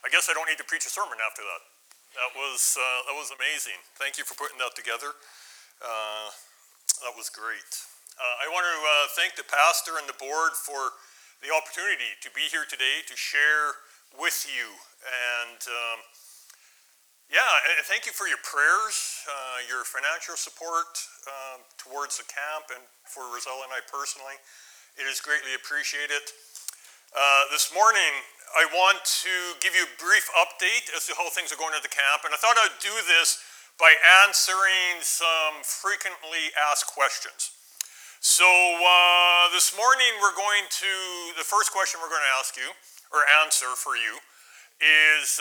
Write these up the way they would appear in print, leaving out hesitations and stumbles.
I guess I don't need to preach a sermon after that. That was amazing. Thank you for putting that together. That was great. I want to thank the pastor and the board for the opportunity to be here today to share with you. And and thank you for your prayers, your financial support towards the camp and for Rosella and I personally. It is greatly appreciated. This morning, I want to give you a brief update as to how things are going at the camp, and I thought I'd do this by answering some frequently asked questions. So this morning, the first question we're going to ask you, or answer for you, is,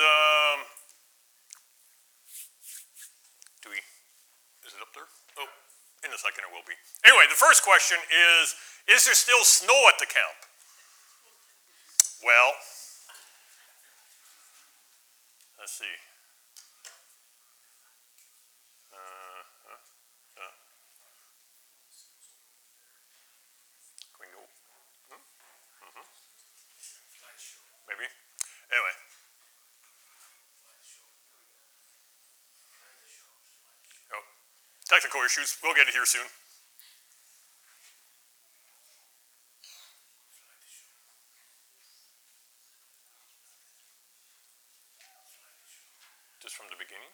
is it up there? Oh, in a second it will be. Anyway, the first question is there still snow at the camp? Well, let's see. Can we go? Maybe. Anyway. Oh, technical issues. We'll get it here soon. Just from the beginning.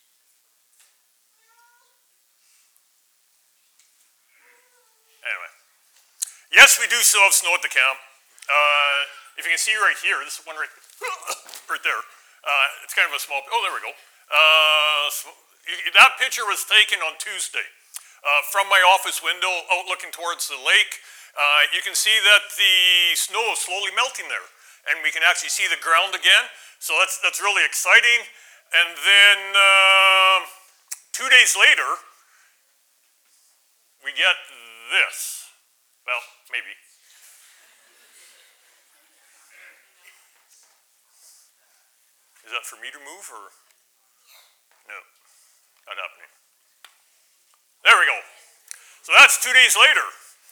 Anyway. Yes, we do still have snow at the camp. If you can see right here, this one right there. It's kind of a small. Oh, there we go. That picture was taken on Tuesday from my office window, out looking towards the lake. You can see that the snow is slowly melting there, and we can actually see the ground again. So that's really exciting. And then 2 days later, we get this. Well, maybe. Is that for me to move, or? No, not happening. There we go. So that's 2 days later.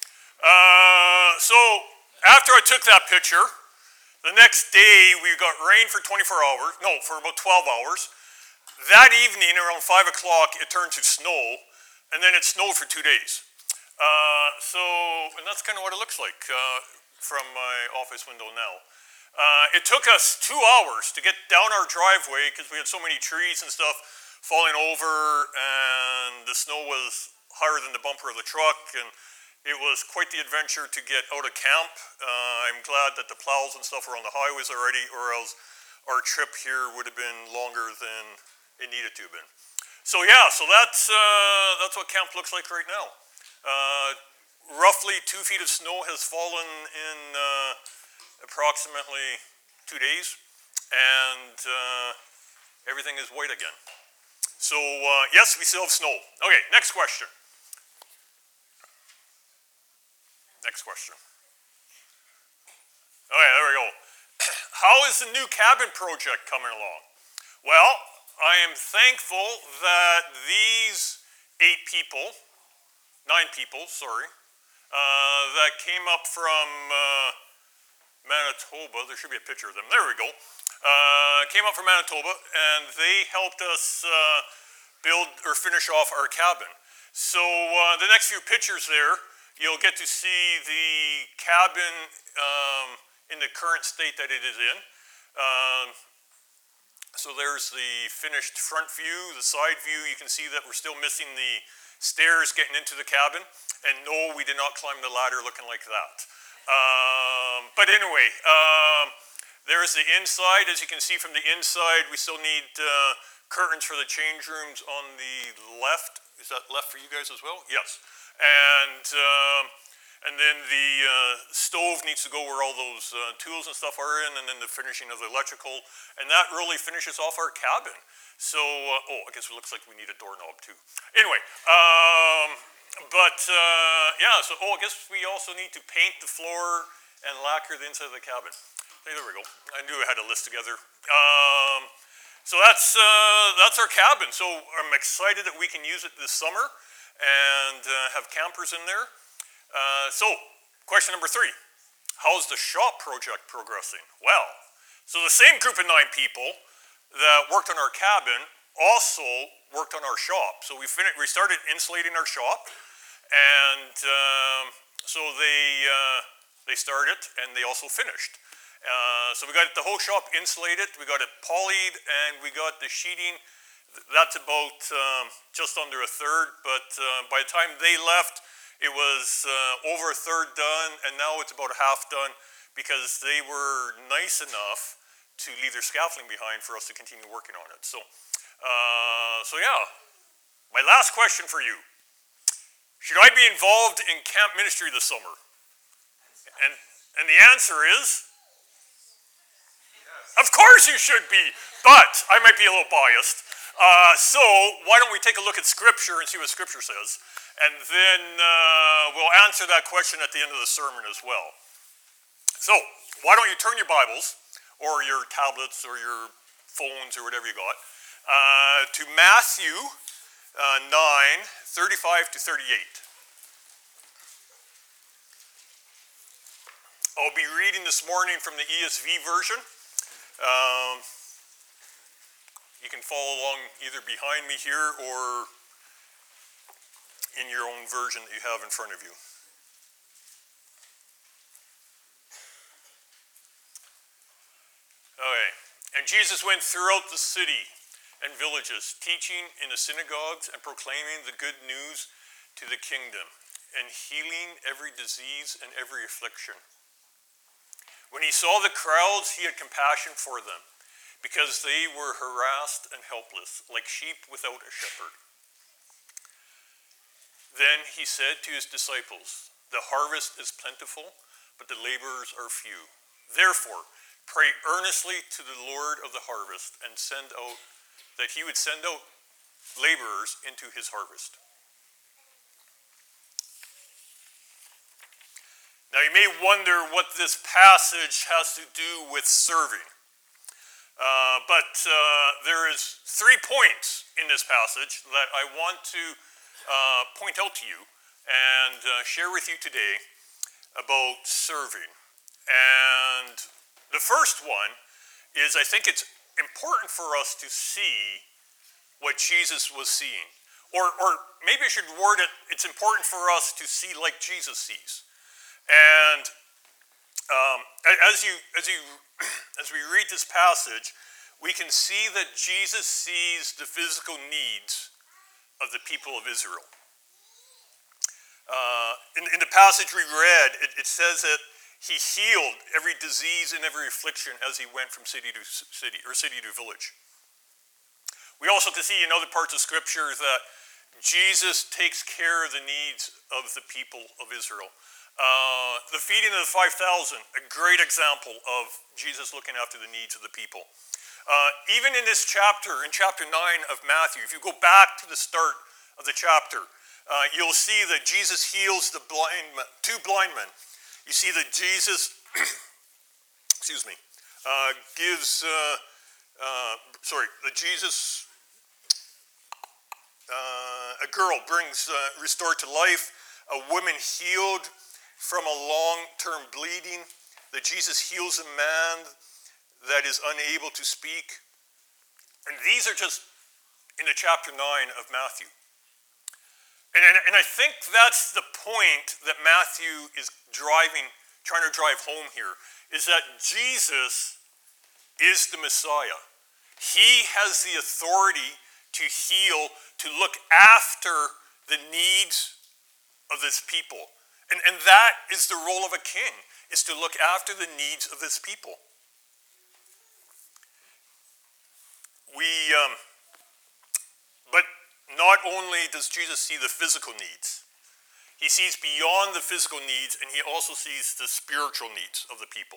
So after I took that picture, the next day we got rain for 24 hours. No, for about 12 hours. That evening, around 5 o'clock, it turned to snow, and then it snowed for 2 days. And that's kind of what it looks like from my office window now. It took us 2 hours to get down our driveway because we had so many trees and stuff falling over, and the snow was higher than the bumper of the truck, and it was quite the adventure to get out of camp. I'm glad that the plows and stuff were on the highways already, or else our trip here would have been longer than it needed to have been. So that's what camp looks like right now. Roughly 2 feet of snow has fallen in approximately 2 days, and everything is white again. So yes, we still have snow. Okay, next question. Next question. Okay, there we go. How is the new cabin project coming along? Well, I am thankful that these 9 people, that came up from Manitoba. There should be a picture of them. There we go. Came up from Manitoba, and they helped us build or finish off our cabin. So the next few pictures there, you'll get to see the cabin in the current state that it is in. So there's the finished front view, the side view. You can see that we're still missing the stairs getting into the cabin. And no, we did not climb the ladder looking like that. But anyway, there's the inside. As you can see from the inside, we still need curtains for the change rooms on the left. Is that left for you guys as well? Yes. And then the stove needs to go where all those tools and stuff are in, and then the finishing of the electrical. And that really finishes off our cabin. So, I guess it looks like we need a doorknob too. Anyway, I guess we also need to paint the floor and lacquer the inside of the cabin. Hey, there we go. I knew I had a list together. So that's our cabin. So I'm excited that we can use it this summer and have campers in there. So question number 3, how's the shop project progressing? Well, So the same group of 9 people that worked on our cabin also worked on our shop. So we started insulating our shop, and so they started and they also finished. So we got the whole shop insulated, we got it polyed, and we got the sheeting. That's about just under a third, but by the time they left, it was over a third done, and now it's about a half done because they were nice enough to leave their scaffolding behind for us to continue working on it. So yeah, my last question for you. Should I be involved in camp ministry this summer? And the answer is, of course you should be, but I might be a little biased. So why don't we take a look at Scripture and see what Scripture says, and then we'll answer that question at the end of the sermon as well. So why don't you turn your Bibles, or your tablets, or your phones, or whatever you got, to Matthew 9:35 to 38. I'll be reading this morning from the ESV version. You can follow along either behind me here or in your own version that you have in front of you. Okay. And Jesus went throughout the city and villages, teaching in the synagogues and proclaiming the good news to the kingdom, and healing every disease and every affliction. When he saw the crowds, he had compassion for them, because they were harassed and helpless, like sheep without a shepherd. Then he said to his disciples, "The harvest is plentiful, but the laborers are few. Therefore, pray earnestly to the Lord of the harvest and that he would send out laborers into his harvest." Now you may wonder what this passage has to do with serving. But there is 3 points in this passage that I want to point out to you and share with you today about serving. And the first one is, I think it's important for us to see what Jesus was seeing. Or maybe I should word it, it's important for us to see like Jesus sees. And as we read this passage, we can see that Jesus sees the physical needs of the people of Israel. In the passage we read, it says that he healed every disease and every affliction as he went from city to city, or city to village. We also can see in other parts of Scripture that Jesus takes care of the needs of the people of Israel. The feeding of the 5,000, a great example of Jesus looking after the needs of the people. Even in this chapter, in chapter 9 of Matthew, if you go back to the start of the chapter, you'll see that Jesus heals the two blind men. You see that Jesus, a girl brings restored to life, a woman healed from a long-term bleeding, that Jesus heals a man that is unable to speak. And these are just in the chapter 9 of Matthew. And I think that's the point that Matthew is trying to drive home here, is that Jesus is the Messiah. He has the authority to heal, to look after the needs of his people. And that is the role of a king, is to look after the needs of his people. But not only does Jesus see the physical needs, he sees beyond the physical needs, and he also sees the spiritual needs of the people.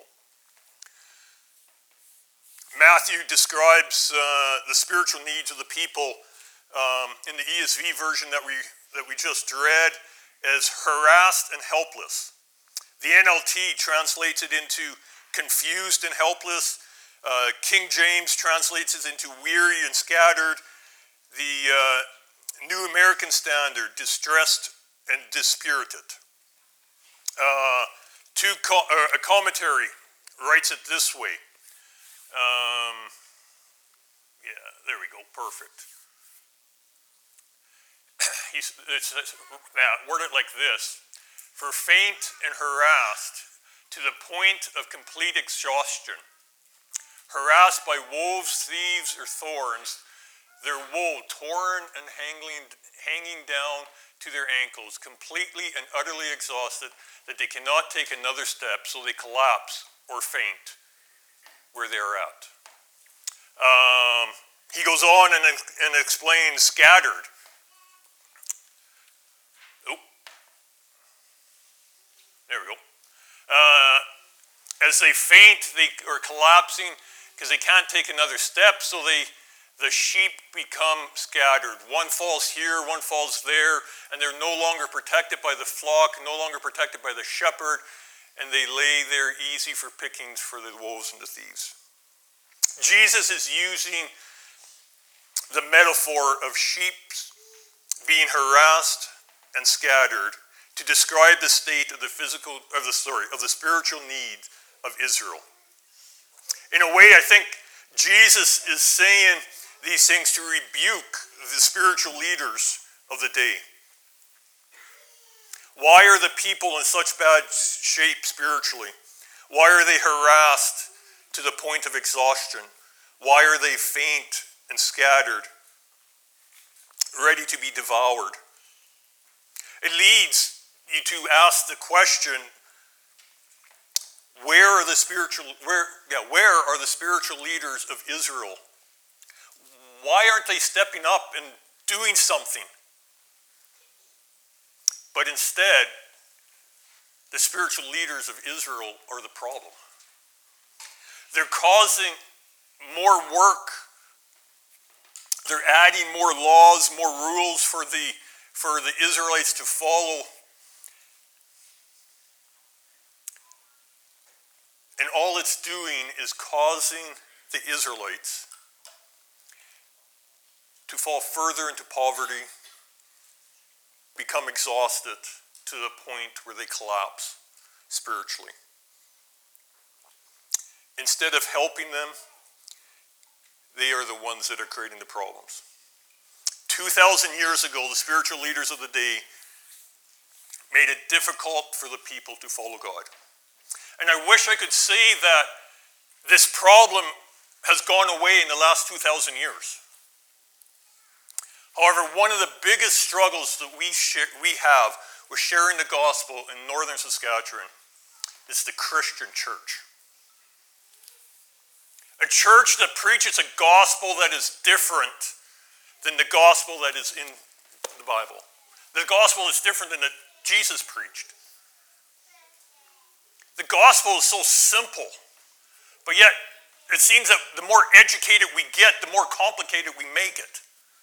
Matthew describes the spiritual needs of the people in the ESV version that we just read as harassed and helpless. The NLT translates it into confused and helpless. King James translates it into weary and scattered. The New American Standard, distressed and dispirited. A commentary writes it this way: perfect. It's worded like this: for faint and harassed to the point of complete exhaustion, harassed by wolves, thieves, or thorns, their wool torn and hanging down to their ankles, completely and utterly exhausted, that they cannot take another step, so they collapse or faint where they are at. He goes on and explains scattered. Oh, there we go. As they faint, they are collapsing because they can't take another step, so the sheep become scattered. One falls here, one falls there, and they're no longer protected by the flock, no longer protected by the shepherd, and they lay there easy for pickings for the wolves and the thieves. Jesus is using the metaphor of sheep being harassed and scattered to describe the state of the spiritual need of Israel. In a way, I think Jesus is saying these things to rebuke the spiritual leaders of the day. Why are the people in such bad shape spiritually? Why are they harassed to the point of exhaustion? Why are they faint and scattered, ready to be devoured? It leads you to ask the question, where are the spiritual leaders of Israel? Why aren't they stepping up and doing something? But instead, the spiritual leaders of Israel are the problem. They're causing more work. They're adding more laws, more rules for the Israelites to follow. And all it's doing is causing the Israelites to fall further into poverty, become exhausted to the point where they collapse spiritually. Instead of helping them, they are the ones that are creating the problems. 2,000 years ago, the spiritual leaders of the day made it difficult for the people to follow God. And I wish I could say that this problem has gone away in the last 2,000 years. However, one of the biggest struggles that we have with sharing the gospel in northern Saskatchewan is the Christian church. A church that preaches a gospel that is different than the gospel that is in the Bible. The gospel is different than that Jesus preached. The gospel is so simple, but yet it seems that the more educated we get, the more complicated we make it.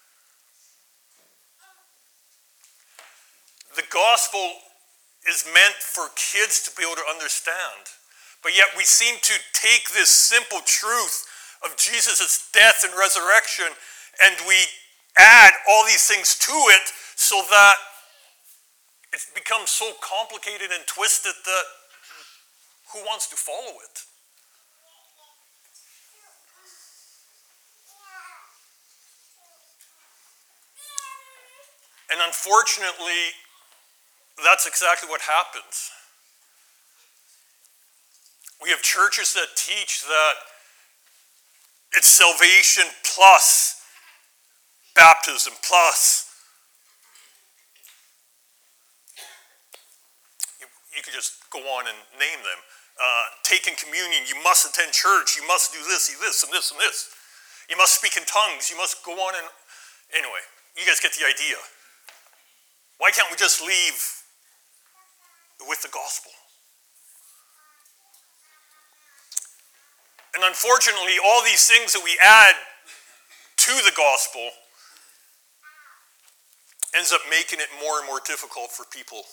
The gospel is meant for kids to be able to understand. But yet we seem to take this simple truth of Jesus' death and resurrection and we add all these things to it so that it becomes so complicated and twisted that who wants to follow it? And unfortunately, that's exactly what happens. We have churches that teach that it's salvation plus baptism plus. You could just go on and name them. Taking communion, you must attend church, you must do this, and this, and this, and this. You must speak in tongues, you must go on and... Anyway, you guys get the idea. Why can't we just leave with the gospel? And unfortunately, all these things that we add to the gospel ends up making it more and more difficult for people.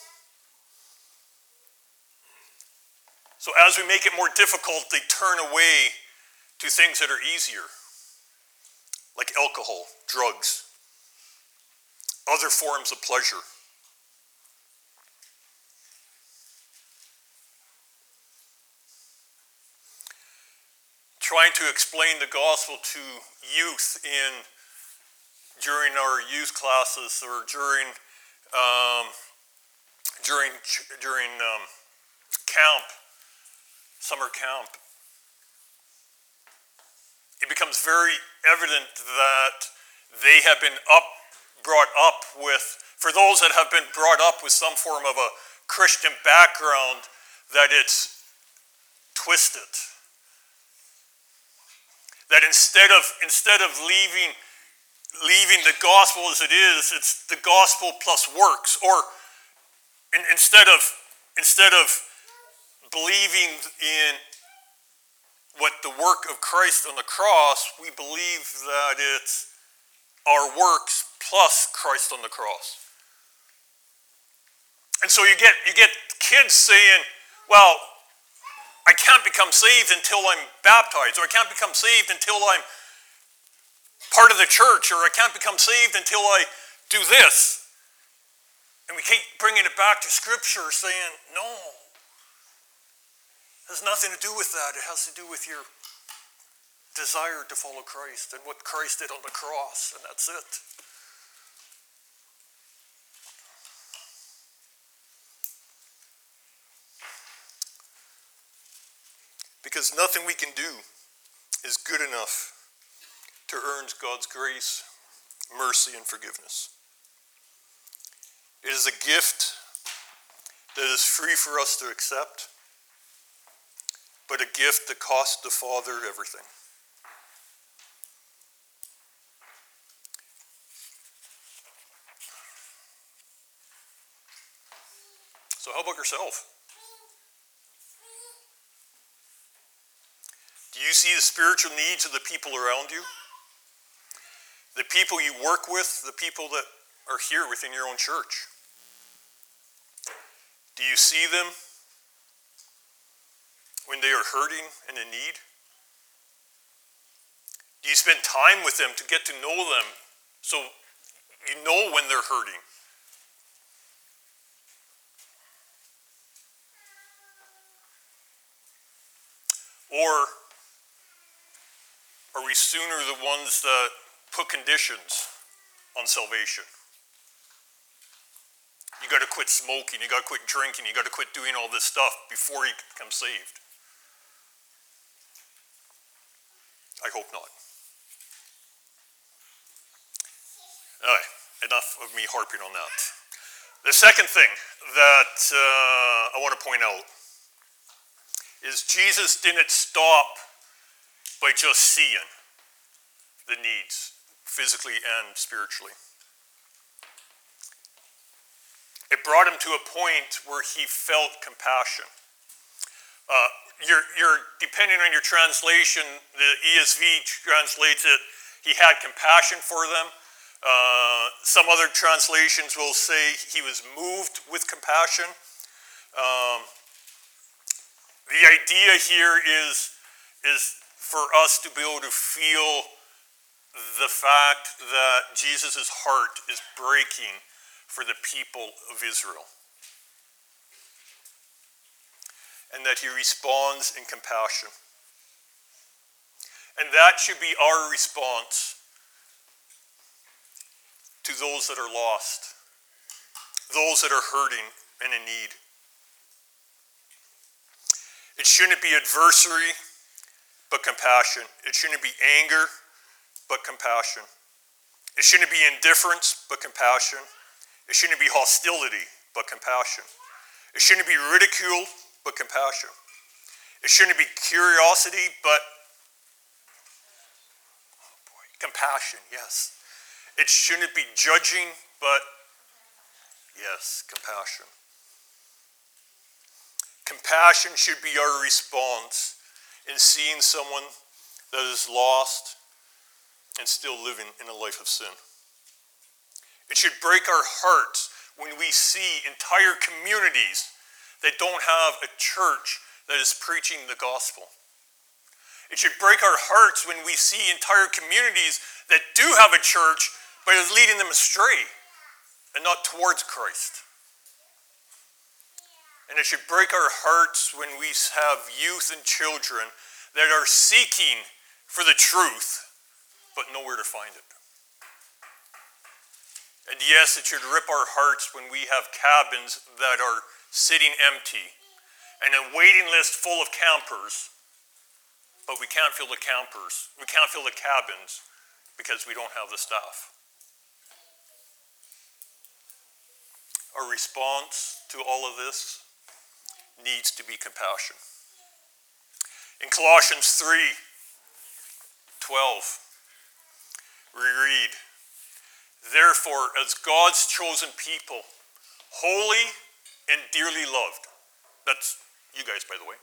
So as we make it more difficult, they turn away to things that are easier, like alcohol, drugs, other forms of pleasure. Trying to explain the gospel to youth in during our youth classes or during camp, summer camp, it becomes very evident that they have been brought up with, for those that have been brought up with some form of a Christian background, that it's twisted. That instead of leaving the gospel as it is, it's the gospel plus works. Or instead of believing in what the work of Christ on the cross, we believe that it's our works plus Christ on the cross. And so you get kids saying, well, I can't become saved until I'm baptized, or I can't become saved until I'm part of the church, or I can't become saved until I do this. And we keep bringing it back to Scripture saying, no, it has nothing to do with that. It has to do with your desire to follow Christ and what Christ did on the cross, and that's it. Because nothing we can do is good enough to earn God's grace, mercy, and forgiveness. It is a gift that is free for us to accept, but a gift that cost the Father everything. So how about yourself? Do you see the spiritual needs of the people around you? The people you work with, the people that are here within your own church? Do you see them when they are hurting and in need? Do you spend time with them to get to know them so you know when they're hurting? Or are we sooner the ones that put conditions on salvation? You got to quit smoking, you got to quit drinking, you got to quit doing all this stuff before you become saved. I hope not. All right, enough of me harping on that. The second thing that I want to point out is Jesus didn't stop by just seeing the needs, physically and spiritually. It brought him to a point where he felt compassion. You're depending on your translation, the ESV translates it, he had compassion for them. Some other translations will say he was moved with compassion. The idea here is for us to be able to feel the fact that Jesus' heart is breaking for the people of Israel. And that he responds in compassion. And that should be our response to those that are lost, those that are hurting and in need. It shouldn't be adversary, but compassion. It shouldn't be anger, but compassion. It shouldn't be indifference, but compassion. It shouldn't be hostility, but compassion. It shouldn't be ridicule, but compassion. It shouldn't be curiosity, but compassion, yes. It shouldn't be judging, but yes, compassion. Compassion should be our response in seeing someone that is lost and still living in a life of sin. It should break our hearts when we see entire communities that don't have a church that is preaching the gospel. It should break our hearts when we see entire communities that do have a church but is leading them astray and not towards Christ. And it should break our hearts when we have youth and children that are seeking for the truth, but nowhere to find it. And yes, it should rip our hearts when we have cabins that are sitting empty and a waiting list full of campers, but we can't fill the campers. We can't fill the cabins because we don't have the staff. Our response to all of this needs to be compassion. In Colossians 3:12, we read, "Therefore, as God's chosen people, holy and dearly loved," that's you guys, by the way,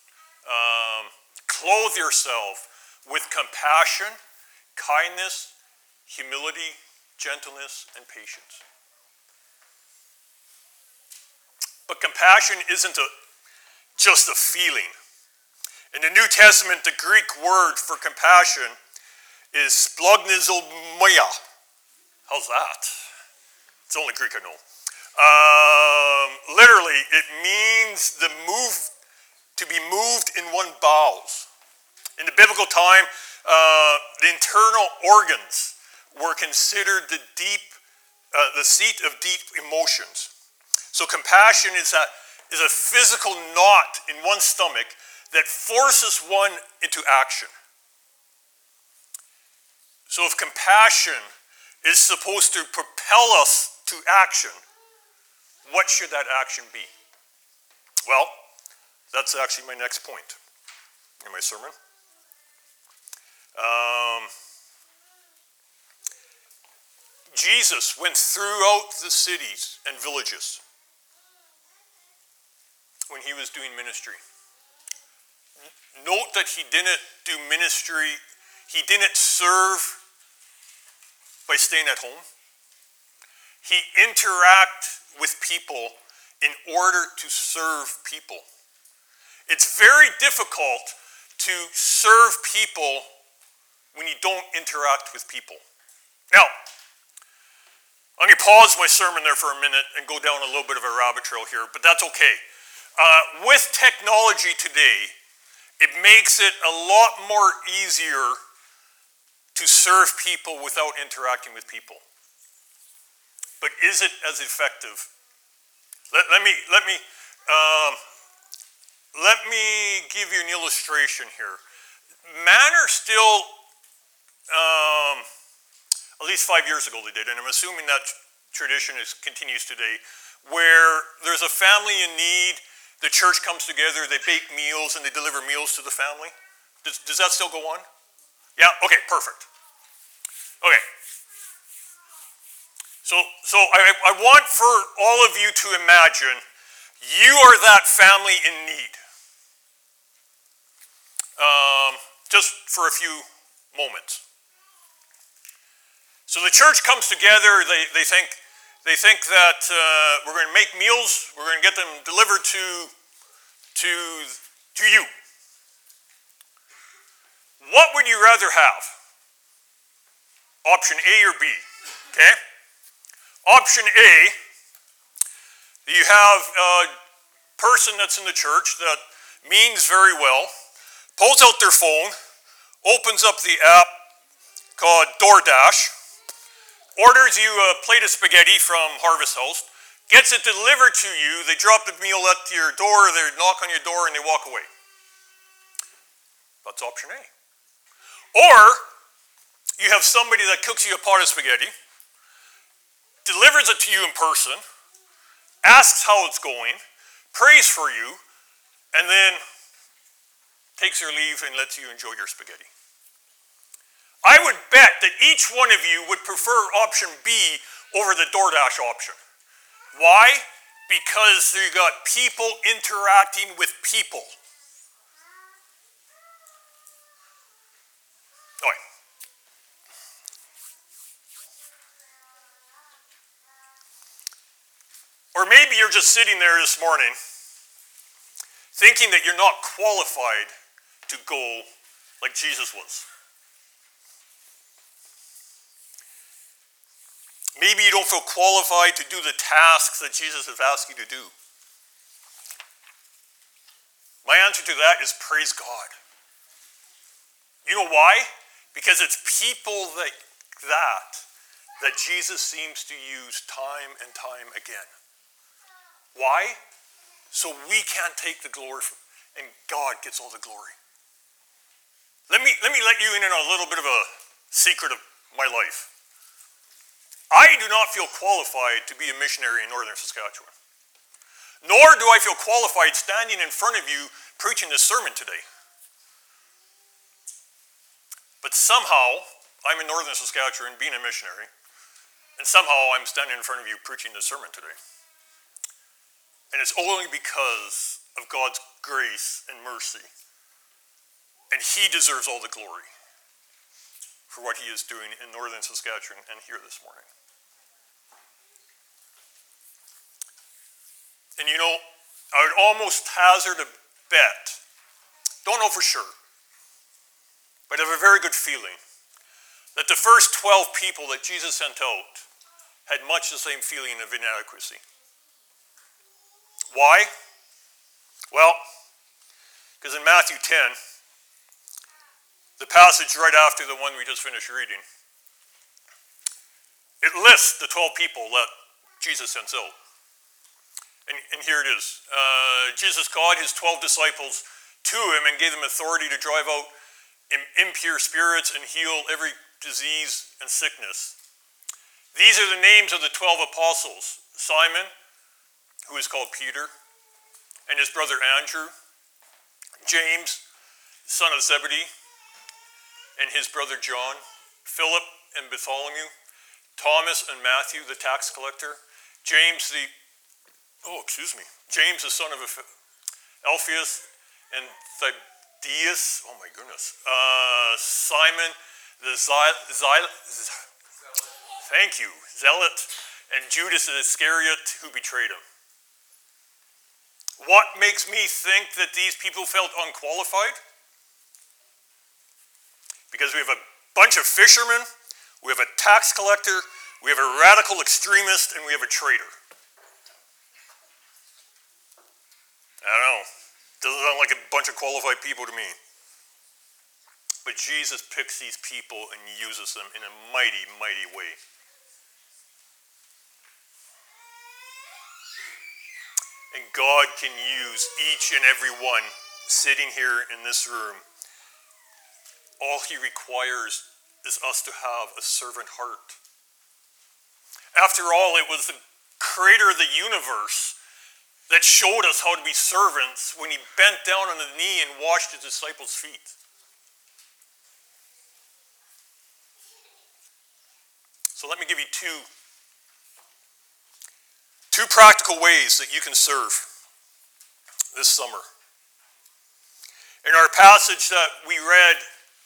"clothe yourself with compassion, kindness, humility, gentleness, and patience." But compassion isn't just a feeling. In the New Testament, the Greek word for compassion is splagnizomoia. How's that? It's the only Greek I know. Literally, it means to be moved in one bowels. In the biblical time, the internal organs were considered the seat of deep emotions. So compassion is a physical knot in one's stomach that forces one into action. So if compassion is supposed to propel us to action, what should that action be? Well, that's actually my next point in my sermon. Jesus went throughout the cities and villages when he was doing ministry. Note that he didn't do ministry, he didn't serve by staying at home. He interacted with people in order to serve people. It's very difficult to serve people when you don't interact with people. Now, I'm going to pause my sermon there for a minute and go down a little bit of a rabbit trail here, but that's okay. With technology today, it makes it a lot more easier to serve people without interacting with people. But is it as effective? Let me give you an illustration here. Manor still, at least 5 years ago they did, and I'm assuming that tradition continues today, where there's a family in need, the church comes together, they bake meals, and they deliver meals to the family. Does that still go on? Yeah? Okay, perfect. Okay. So I want for all of you to imagine you are that family in need. Just for a few moments. So the church comes together, they think that we're going to make meals, we're going to get them delivered to you. What would you rather have? Option A or B, okay? Option A, you have a person that's in the church that means very well, pulls out their phone, opens up the app called DoorDash, orders you a plate of spaghetti from Harvest House, gets it delivered to you, they drop the meal at your door, they knock on your door, and they walk away. That's option A. Or, you have somebody that cooks you a pot of spaghetti, delivers it to you in person, asks how it's going, prays for you, and then takes their leave and lets you enjoy your spaghetti. I would bet that each one of you would prefer option B over the DoorDash option. Why? Because you got people interacting with people. All right. Or maybe you're just sitting there this morning thinking that you're not qualified to go like Jesus was. Maybe you don't feel qualified to do the tasks that Jesus has asked you to do. My answer to that is praise God. You know why? Because it's people like that that Jesus seems to use time and time again. Why? So we can't take the glory, and God gets all the glory. Let me let you in on a little bit of a secret of my life. I do not feel qualified to be a missionary in northern Saskatchewan. Nor do I feel qualified standing in front of you preaching this sermon today. But somehow, I'm in northern Saskatchewan being a missionary, and somehow I'm standing in front of you preaching this sermon today. And it's only because of God's grace and mercy. And he deserves all the glory for what he is doing in northern Saskatchewan and here this morning. And you know, I would almost hazard a bet, don't know for sure, but I have a very good feeling that the first 12 people that Jesus sent out had much the same feeling of inadequacy. Why? Well, because in Matthew 10, the passage right after the one we just finished reading, it lists the 12 people that Jesus sends out. And here it is. Jesus called his 12 disciples to him and gave them authority to drive out impure spirits and heal every disease and sickness. These are the names of the 12 apostles: Simon, who is called Peter, and his brother Andrew, James, son of Zebedee, and his brother John, Philip and Bartholomew, Thomas and Matthew, the tax collector, James the son of Alphaeus and Thaddeus, Simon the Zealot, and Judas Iscariot, who betrayed him. What makes me think that these people felt unqualified? Because we have a bunch of fishermen, we have a tax collector, we have a radical extremist, and we have a traitor. I don't know. Doesn't sound like a bunch of qualified people to me. But Jesus picks these people and uses them in a mighty, mighty way. And God can use each and every one sitting here in this room. All he requires is us to have a servant heart. After all, it was the creator of the universe that showed us how to be servants when he bent down on the knee and washed his disciples' feet. So let me give you two practical ways that you can serve this summer. In our passage that we read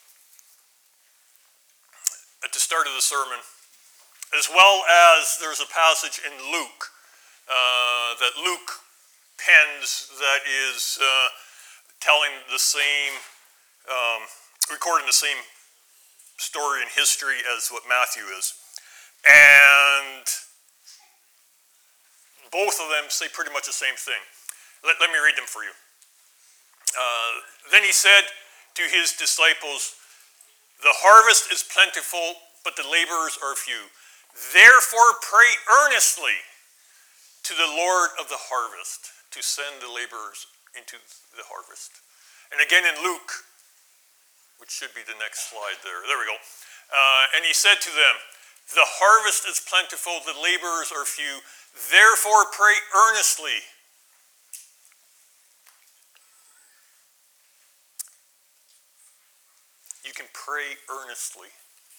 at the start of the sermon, as well as there's a passage in Luke that Luke pens that is telling the same, recording the same story and history as what Matthew is. And both of them say pretty much the same thing. Let me read them for you. Then he said to his disciples, "The harvest is plentiful, but the laborers are few. Therefore pray earnestly to the Lord of the harvest to send the laborers into the harvest." And again in Luke, which should be the next slide there. There we go. And he said to them, "The harvest is plentiful, the laborers are few. Therefore pray earnestly." You can pray earnestly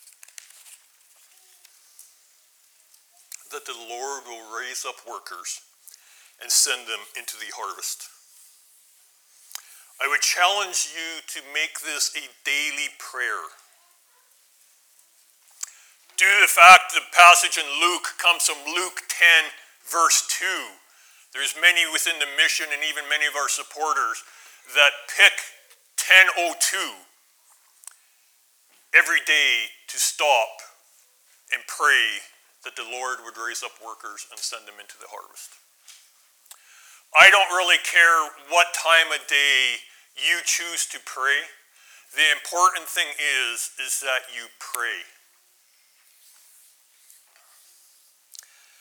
that the Lord will raise up workers and send them into the harvest. I would challenge you to make this a daily prayer. Due to the fact the passage in Luke comes from Luke 10, verse 2, there's many within the mission and even many of our supporters that pick 10:02 every day to stop and pray that the Lord would raise up workers and send them into the harvest. I don't really care what time of day you choose to pray. The important thing is that you pray.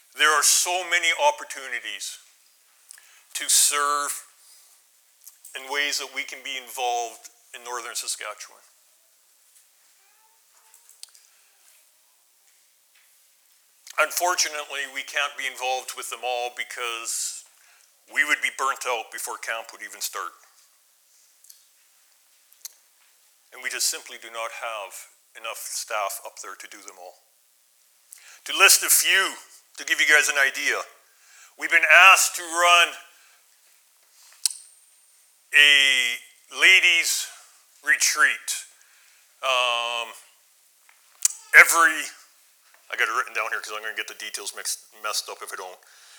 There are so many opportunities to serve in ways that we can be involved in northern Saskatchewan. Unfortunately, we can't be involved with them all because we would be burnt out before camp would even start. And we just simply do not have enough staff up there to do them all. To list a few, to give you guys an idea, we've been asked to run a ladies' retreat I got it written down here because I'm going to get the details messed up if I don't.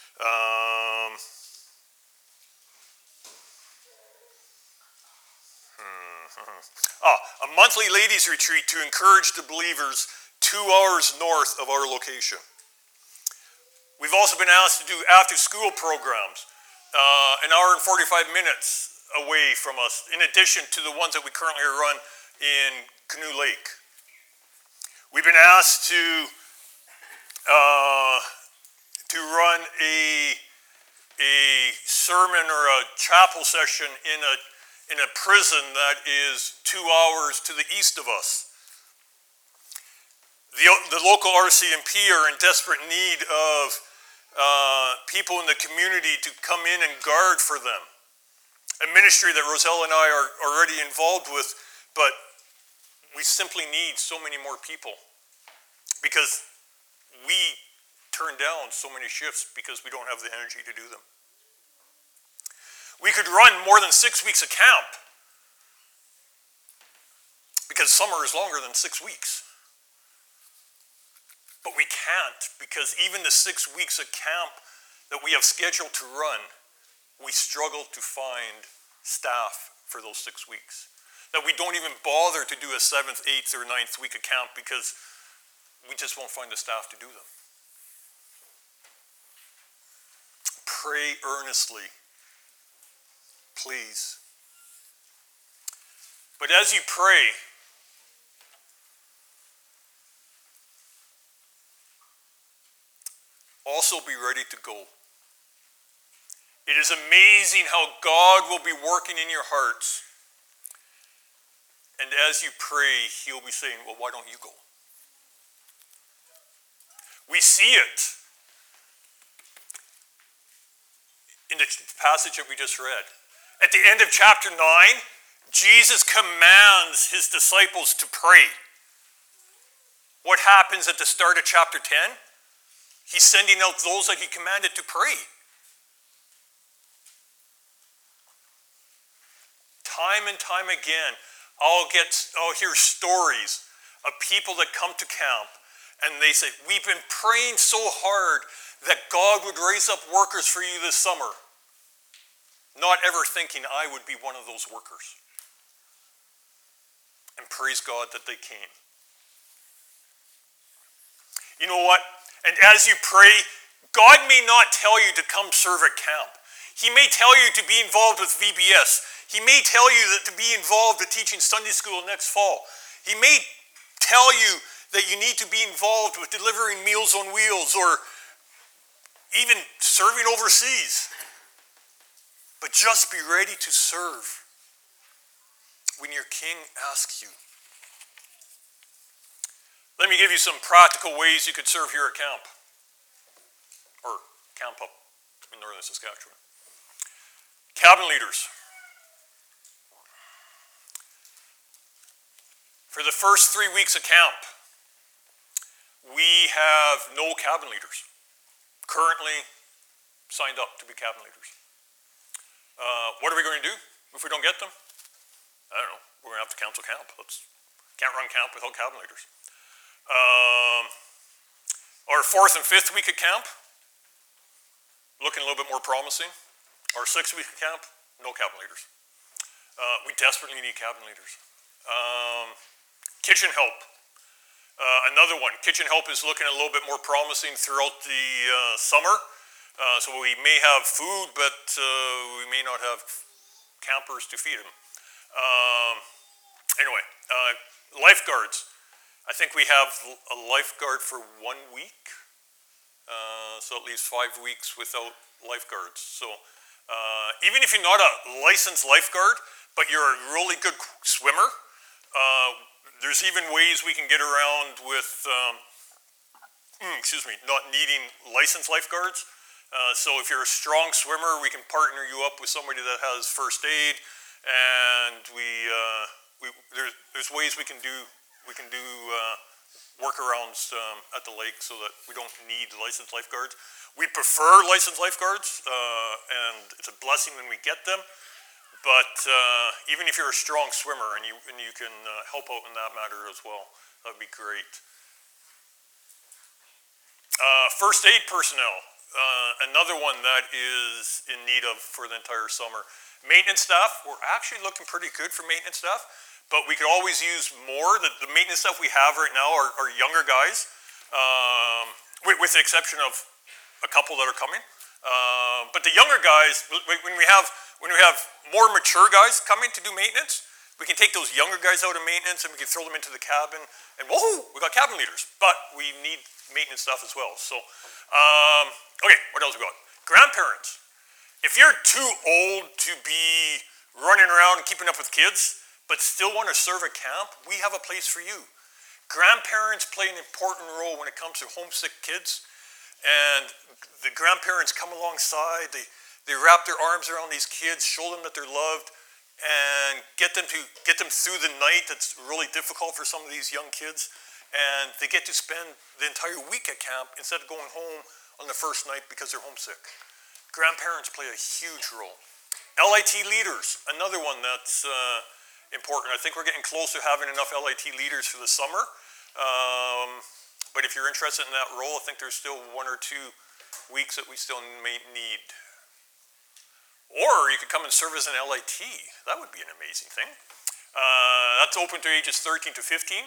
A monthly ladies' retreat to encourage the believers 2 hours north of our location. We've also been asked to do after-school programs, an hour and 45 minutes away from us, in addition to the ones that we currently run in Canoe Lake. We've been asked to run a sermon or a chapel session in a prison that is 2 hours to the east of us. The local RCMP are in desperate need of people in the community to come in and guard for them. A ministry that Roselle and I are already involved with, but we simply need so many more people because we turn down so many shifts because we don't have the energy to do them. We could run more than 6 weeks of camp because summer is longer than 6 weeks. But we can't because even the 6 weeks of camp that we have scheduled to run, we struggle to find staff for those 6 weeks. That we don't even bother to do a 7th, 8th, or 9th week of camp because we just won't find the staff to do them. Pray earnestly, please. But as you pray, also be ready to go. It is amazing how God will be working in your hearts. And as you pray, He'll be saying, well, why don't you go? We see it in the passage that we just read. At the end of chapter 9, Jesus commands His disciples to pray. What happens at the start of chapter 10? He's sending out those that He commanded to pray. Time and time again, I'll hear stories of people that come to camp and they say, we've been praying so hard that God would raise up workers for you this summer. Not ever thinking I would be one of those workers. And praise God that they came. You know what? And as you pray, God may not tell you to come serve at camp. He may tell you to be involved with VBS. He may tell you that to be involved with teaching Sunday school next fall. He may tell you that you need to be involved with delivering Meals on Wheels or even serving overseas. But just be ready to serve when your King asks you. Let me give you some practical ways you could serve here at camp. Or camp up in northern Saskatchewan. Cabin leaders. For the first 3 weeks of camp, we have no cabin leaders currently signed up to be cabin leaders. What are we going to do if we don't get them? I don't know. We're going to have to cancel camp. Can't run camp without cabin leaders. Our 4th and 5th week of camp, looking a little bit more promising. Our 6th week of camp, no cabin leaders. We desperately need cabin leaders. Kitchen help. Another one. Kitchen help is looking a little bit more promising throughout the summer. So we may have food, but we may not have campers to feed them. Anyway, lifeguards. I think we have a lifeguard for 1 week. So at least 5 weeks without lifeguards. So even if you're not a licensed lifeguard, but you're a really good swimmer, there's even ways we can get around with, not needing licensed lifeguards. So if you're a strong swimmer, we can partner you up with somebody that has first aid, and there's ways we can do workarounds at the lake so that we don't need licensed lifeguards. We prefer licensed lifeguards, and it's a blessing when we get them. But even if you're a strong swimmer and you can help out in that matter as well, that would be great. First aid personnel, another one that is in need of for the entire summer. Maintenance staff, we're actually looking pretty good for maintenance staff, but we could always use more. The maintenance staff we have right now are younger guys, with the exception of a couple that are coming. But the younger guys, when we have more mature guys coming to do maintenance, we can take those younger guys out of maintenance and we can throw them into the cabin, and whoa, we got cabin leaders. But we need maintenance stuff as well. So, okay, what else we got? Grandparents. If you're too old to be running around and keeping up with kids, but still want to serve at camp, we have a place for you. Grandparents play an important role when it comes to homesick kids, and the grandparents come alongside, they wrap their arms around these kids, show them that they're loved, and get them through the night that's really difficult for some of these young kids, and they get to spend the entire week at camp instead of going home on the first night because they're homesick. Grandparents play a huge role. LIT leaders, another one that's important. I think we're getting close to having enough LIT leaders for the summer. But if you're interested in that role, I think there's still 1 or 2 weeks that we still may need. Or you could come and serve as an LIT. That would be an amazing thing. That's open to ages 13 to 15.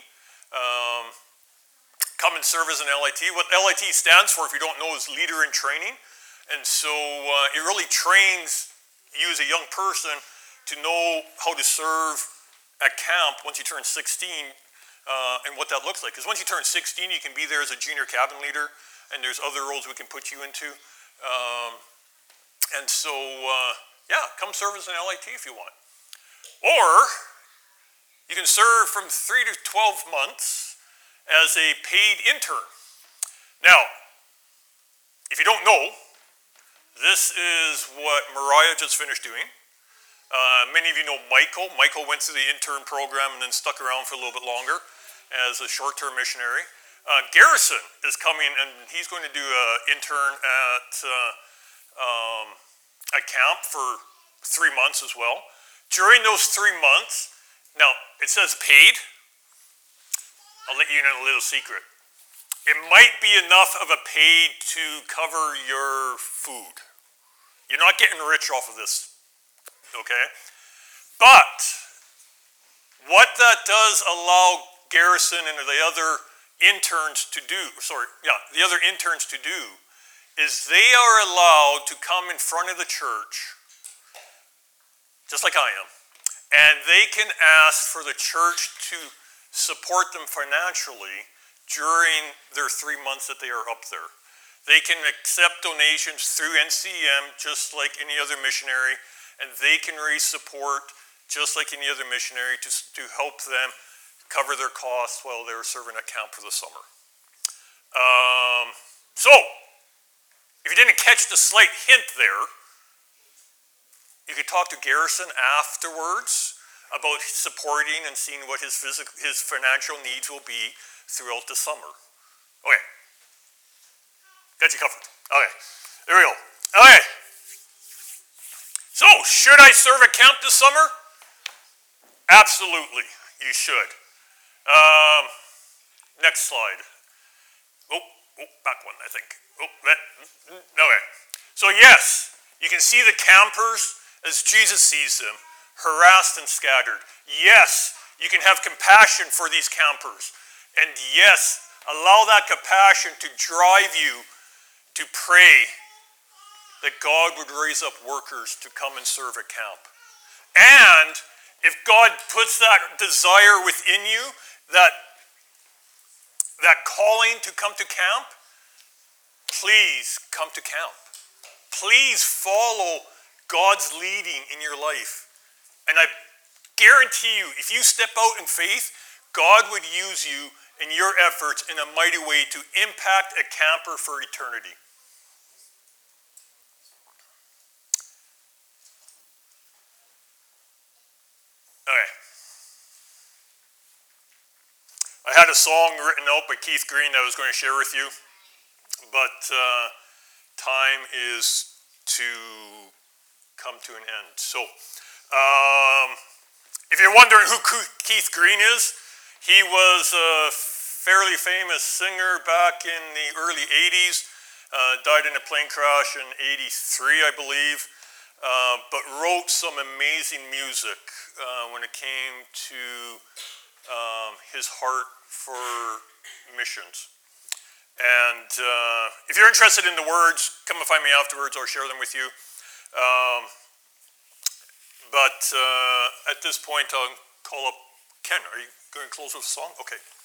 Come and serve as an LIT. What LIT stands for, if you don't know, is Leader in Training. And so it really trains you as a young person to know how to serve at camp once you turn 16 and what that looks like. Because once you turn 16, you can be there as a junior cabin leader, and there's other roles we can put you into. And so, come serve as an LIT if you want. Or you can serve from 3 to 12 months as a paid intern. Now, if you don't know, this is what Mariah just finished doing. Many of you know Michael. Michael went through the intern program and then stuck around for a little bit longer as a short-term missionary. Garrison is coming, and he's going to do an intern at camp for 3 months as well. During those 3 months, now it says paid. I'll let you in on a little secret. It might be enough of a paid to cover your food. You're not getting rich off of this, okay? But what that does allow Garrison and the other interns to do, is they are allowed to come in front of the church, just like I am, and they can ask for the church to support them financially during their 3 months that they are up there. They can accept donations through NCM just like any other missionary, and they can raise support just like any other missionary to help them cover their costs while they're serving at camp for the summer. So, if you didn't catch the slight hint there, you could talk to Garrison afterwards about supporting and seeing what his financial needs will be throughout the summer. Okay. Got you covered. Okay. There we go. Okay. So, should I serve at camp this summer? Absolutely, you should. Next slide. Oh, back one, I think. Okay. So yes, you can see the campers as Jesus sees them, harassed and scattered. Yes, you can have compassion for these campers. And yes, allow that compassion to drive you to pray that God would raise up workers to come and serve at camp. And if God puts that desire within you, that calling to come to camp, please come to camp. Please follow God's leading in your life. And I guarantee you, if you step out in faith, God would use you in your efforts in a mighty way to impact a camper for eternity. Okay. I had a song written out by Keith Green that I was going to share with you, but time is to come to an end. So, if you're wondering who Keith Green is, he was a fairly famous singer back in the early 80s, died in a plane crash in 83, I believe, but wrote some amazing music when it came to his heart for missions. And if you're interested in the words, come and find me afterwards or share them with you. But at this point, I'll call up Ken. Are you going to close with a song? Okay.